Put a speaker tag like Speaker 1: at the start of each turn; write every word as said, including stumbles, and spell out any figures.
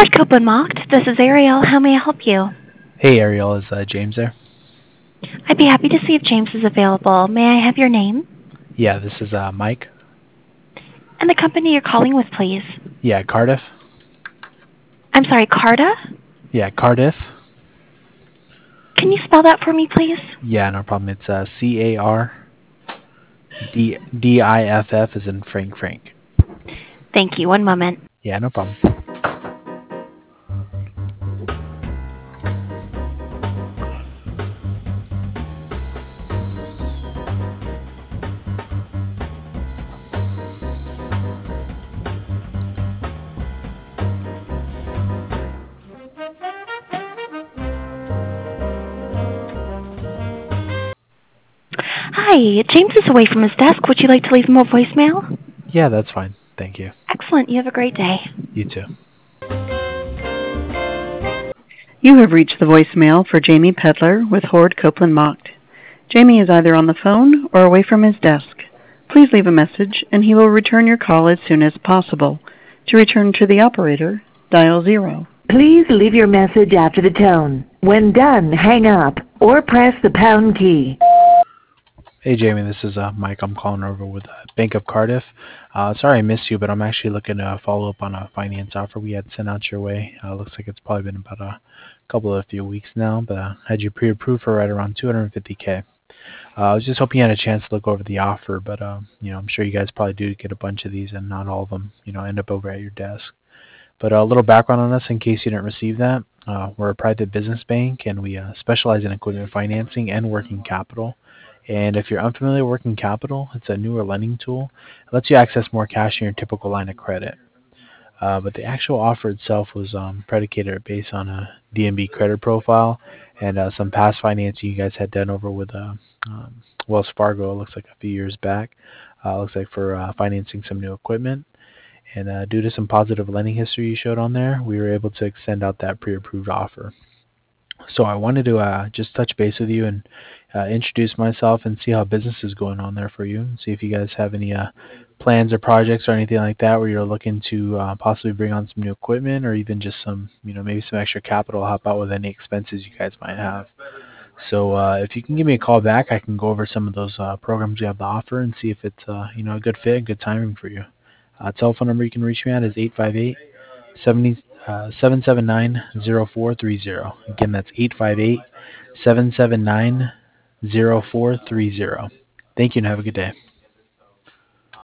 Speaker 1: Fort Copeland Mocked. This is Ariel. How may I help you?
Speaker 2: Hey Ariel, is uh, James there?
Speaker 1: I'd be happy to see if James is available. May I have your name?
Speaker 2: Yeah, this is uh, Mike.
Speaker 1: And the company you're calling with, please.
Speaker 2: Yeah, Cardiff.
Speaker 1: I'm sorry, Carta?
Speaker 2: Yeah, Cardiff.
Speaker 1: Can you spell that for me, please?
Speaker 2: Yeah, no problem. It's uh, C A R D D I F F as in Frank Frank.
Speaker 1: Thank you. One moment.
Speaker 2: Yeah, no problem.
Speaker 1: Hi, James is away from his desk. Would you like to leave him a voicemail?
Speaker 2: Yeah, that's fine. Thank you.
Speaker 1: Excellent. You have a great day.
Speaker 2: You too.
Speaker 3: You have reached the voicemail for Jamie Pedler with Horde Copeland Mocked. Jamie is either on the phone or away from his desk. Please leave a message and he will return your call as soon as possible. To return to the operator, dial zero.
Speaker 4: Please leave your message after the tone. When done, hang up or press the pound key.
Speaker 2: Hey Jamie, this is uh, Mike. I'm calling over with uh, Bank of Cardiff. Uh, sorry I missed you, but I'm actually looking to follow up on a finance offer we had sent out your way. Uh, looks like it's probably been about a couple of few weeks now, but uh, had you pre-approved for right around two hundred fifty K. Uh, I was just hoping you had a chance to look over the offer, but uh, you know, I'm sure you guys probably do get a bunch of these, and not all of them, you know, end up over at your desk. But a little background on us in case you didn't receive that. Uh, we're a private business bank, and we uh, specialize in equipment financing and working capital. And if you're unfamiliar with working capital, it's a newer lending tool. It lets you access more cash in your typical line of credit. Uh, but the actual offer itself was um, predicated based on a D N B credit profile and uh, some past financing you guys had done over with uh, um, Wells Fargo. It looks like a few years back. Uh, looks like for uh, financing some new equipment. And uh, due to some positive lending history you showed on there, we were able to extend out that pre-approved offer. So I wanted to uh, just touch base with you and uh, introduce myself and see how business is going on there for you, and see if you guys have any uh, plans or projects or anything like that where you're looking to uh, possibly bring on some new equipment, or even just some, you know, maybe some extra capital to help out with any expenses you guys might have. So uh, if you can give me a call back, I can go over some of those uh, programs you have to offer and see if it's uh, you know, a good fit, good timing for you. Uh, telephone number you can reach me at is eight five eight, seven seven nine, zero four three zero. Again, that's eight five eight, seven seven nine, zero four three zero. Thank you and have a good day.